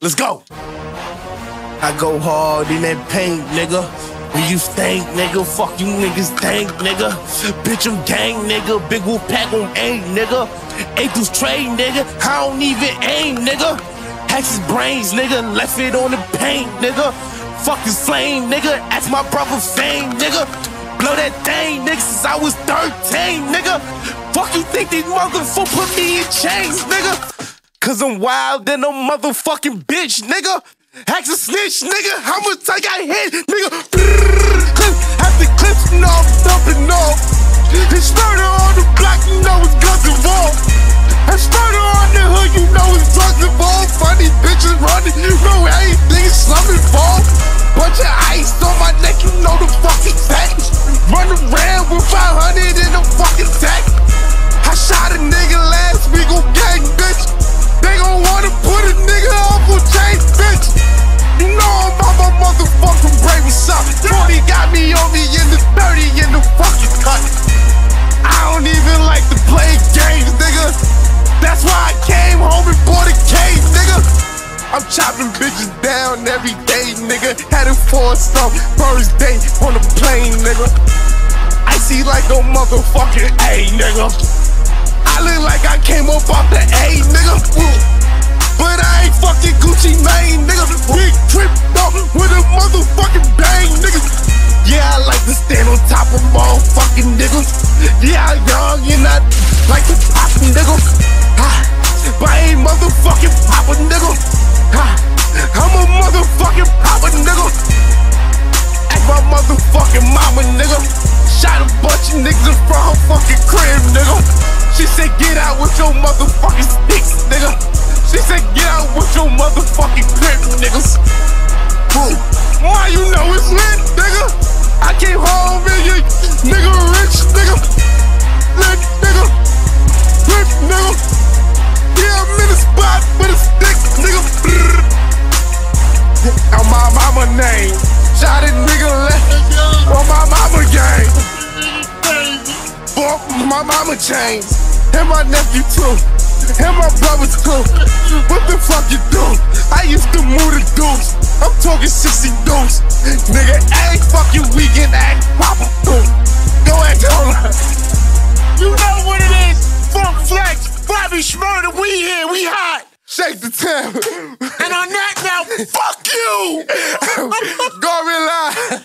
Let's go. I go hard in that paint, nigga. When you stink, nigga, fuck you niggas think, nigga. Bitch, I'm gang, nigga. Big wolf pack on A, nigga. A through trade, nigga. I don't even aim, nigga. Hacks his brains, nigga. Left it on the paint, nigga. Fuck his flame, nigga. Ask my brother Fame, nigga. Blow that thing, nigga, since I was 13, nigga. Fuck you think these motherfuckers put me in chains, nigga? Cause I'm wild than a motherfucking bitch, nigga. Hacks a snitch, nigga. How much I got hit, nigga? After clips, you know I'm dumping off. It's murder on the block, you know it's guns involved. It's murder on the hood, you know it's drugs involved. Funny bitches running, you know everything is slum involved. Bunch of ice on my neck, you know the fucking tag. Run around with 500 in the fucking tag. I shot a nigga last week on gang, bitch. They gon' wanna put a nigga up on chain, bitch. You know I'm on my motherfucking brain, what's up? 40 got me on me in the 30 in the fucking cut. I don't even like to play games, nigga. That's why I came home and bought a cave, nigga. I'm chopping bitches down every day, nigga. Headed for some first day on the plane, nigga. Icy like a motherfucking A, nigga. I look like I came up off the A, nigga. But I ain't fucking Gucci Mane, nigga. Big trip up with a motherfucking bang, nigga. Yeah, I like to stand on top of motherfucking niggas. Yeah, I'm young and I like to pop, nigga. But I ain't motherfucking papa, nigga. I'm a motherfucking papa, nigga. Ask my motherfucking mama, nigga. Shot a bunch of niggas from her fucking crib, nigga. She said get out with your motherfucking sticks, nigga. She said get out with your motherfucking crib, niggas. Boom. Why you know it's lit, nigga? I came home and you nigga rich, nigga. Lit, nigga. Rich, nigga. Yeah, I'm in the spot with a stick, nigga. On my mama name. Shot a nigga left on my mama gang. Bought my mama chains. And my nephew too. And my brothers too. What the fuck you do? I used to move the deuce. I'm talking 60 deuce. Nigga, act fucking weekend, act proper too. Go ahead, hold on. You know what it is. Funk Flex, Bobby Shmurda, we here, we hot. Shake the town. And on that now, fuck you! Gorilla!